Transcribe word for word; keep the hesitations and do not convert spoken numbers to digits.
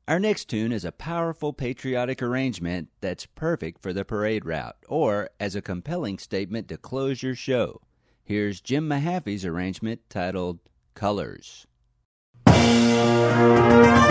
Our next tune is a powerful patriotic arrangement that's perfect for the parade route or as a compelling statement to close your show. Here's Jim Mahaffey's arrangement titled Colors. Thank you.